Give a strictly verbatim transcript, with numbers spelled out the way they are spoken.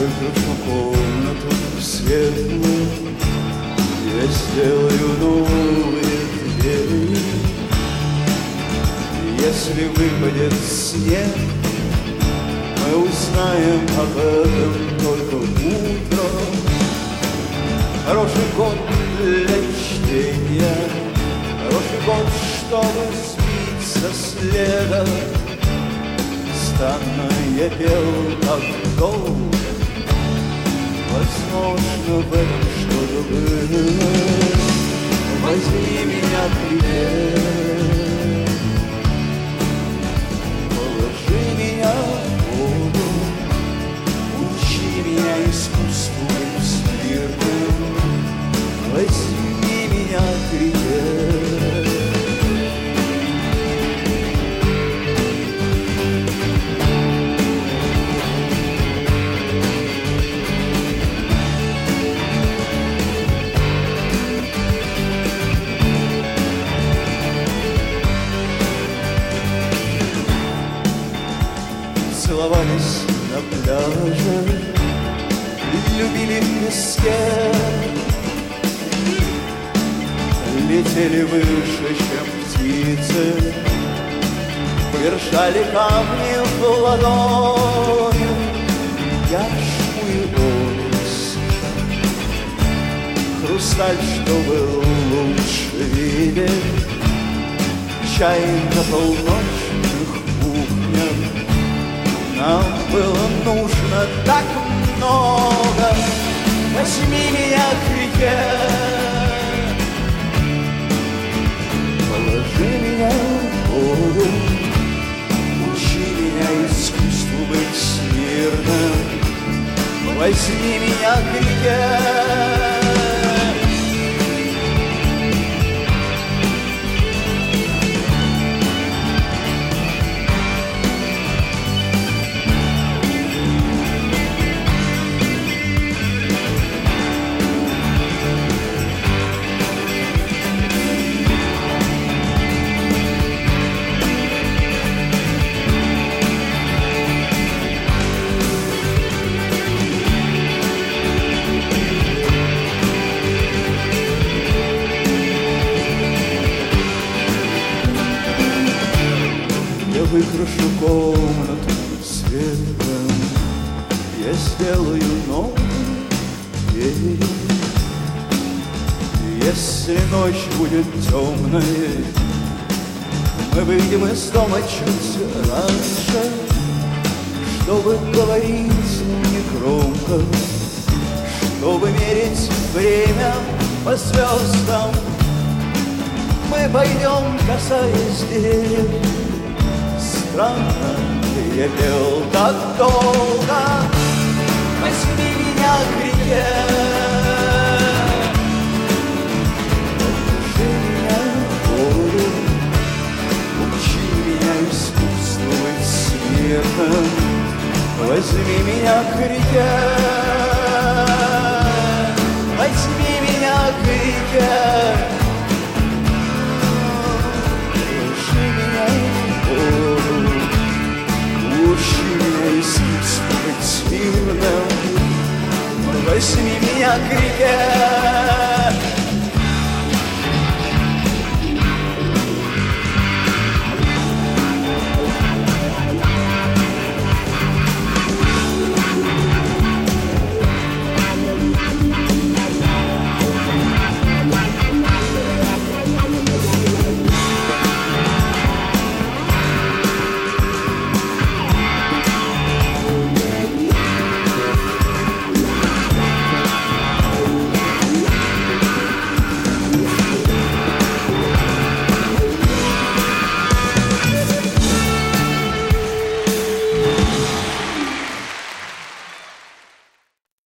выкрашу комнату светлую, я сделаю новые двери. Если выпадет снег, мы узнаем об этом только утром. Хороший год для чтения, хороший год, чтобы сбиться следом. Странно я пел так долго, возможно, в этом что-то было. Возьми меня к тебе, положи меня в воду, учи меня искусству быть смирным. Возьми меня к реке. Целовались на пляже, любили в песке, летели выше, чем птицы, держали камни в ладони, яшму и обыск. Хрусталь, что был лучше видеть, чай на полночных кухнях. Нам было нужно так много. Возьми меня к реке, положи меня в воду, учи меня искусству быть смирным. Возьми меня к реке. Я выкрашу комнату светом, я сделаю новый день. Если ночь будет темной, мы выйдем из дома чуть раньше, чтобы говорить негромко, чтобы мерить время по звездам. Мы пойдем, касаясь деревьев. Странно, я пел так долго. Возьми меня к реке, положи меня в воду, учи меня искусству быть смирным. Возьми меня к реке.